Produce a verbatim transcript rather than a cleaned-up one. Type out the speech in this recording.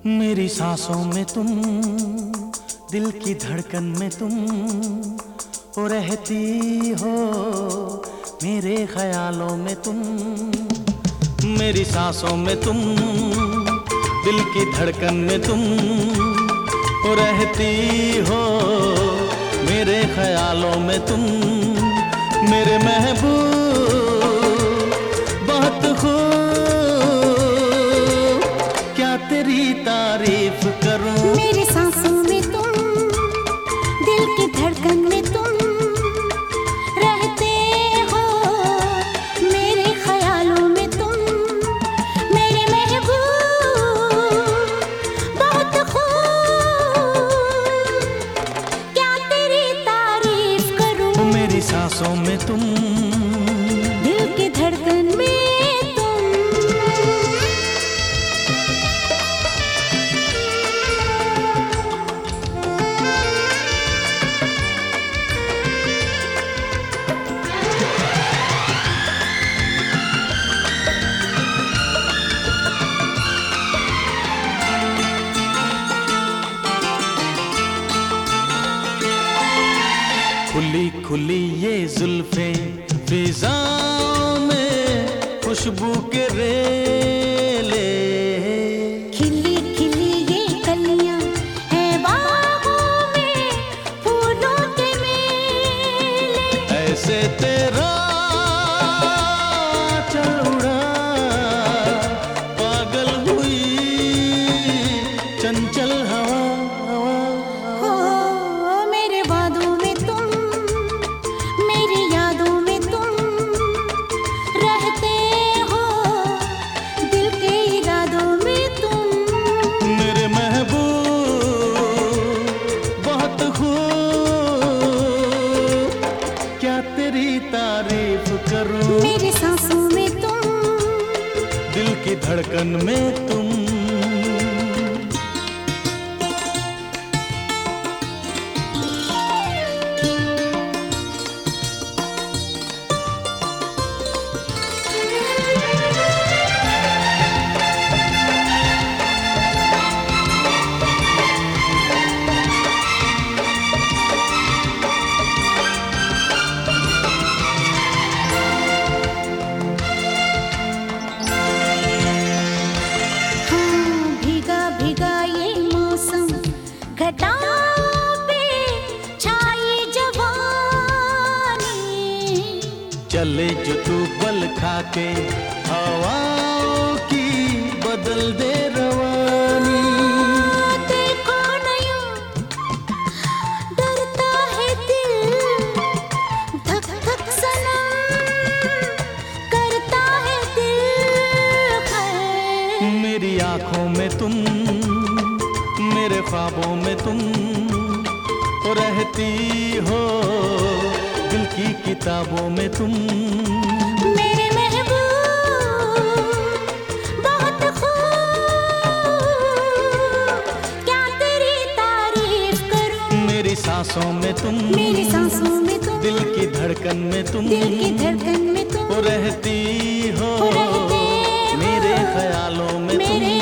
मेरी सांसों में तुम, दिल की धड़कन में तुम हो रहती हो, मेरे ख्यालों में तुम। मेरी सांसों में तुम, दिल की धड़कन में तुम हो रहती हो, मेरे ख्यालों में तुम। मेरे महबूब बहुत खूब, क्या तेरी तारीफ करूं। मेरी सांसों में तुम, दिल की धड़कन में तुम रहते हो, मेरे ख्यालों में तुम। मेरे महबूब बहुत खूब, क्या तेरी तारीफ करूं। मेरी सांसों में तुम, दिल की धड़कन में खुली खुली ये जुल्फे फिजाओं में खुशबू के रेले। खिली खिली ये कलियां है बागों में फूलों के मेले। ऐसे तेरा चल उड़ा, पागल हुई चंचल हवा। हो मेरे वादों में तुम, मेरी यादों में तुम रहते हो, दिल के इरादों में तुम। मेरे महबूब बहुत खूब, क्या तेरी तारीफ करूं। मेरी सांसों में तुम, दिल की धड़कन में तुम। घटाओं पे छाई जवानी, चले जो तू बल खाके हवाओं की बदल दे रवानी। देखो नया डरता है दिल, धक धक सनम करता है दिल खैर। मेरी आंखों में तुम, मेरे ख्वाबों में तुम हो रहती हो, दिल की किताबों में तुम। मेरे महबूब बहुत खूब, क्या तेरी तारीफ करूं। मेरी सांसों में तुम, मेरी सांसों में तुम, दिल की धड़कन में तुम, दिल की धड़कन में तुम हो रहती हो, हो रहते हो, मेरे ख्यालों में तुम। मेरे